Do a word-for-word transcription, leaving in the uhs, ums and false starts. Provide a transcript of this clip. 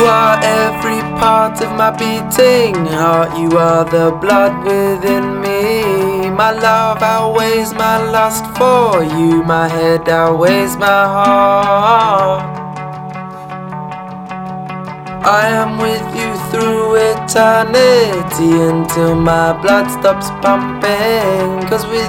are every part of my beating heart. You are the blood within me. My love outweighs my lust for you. My head outweighs my heart. I am with you through eternity until my blood stops pumping. 'Cause with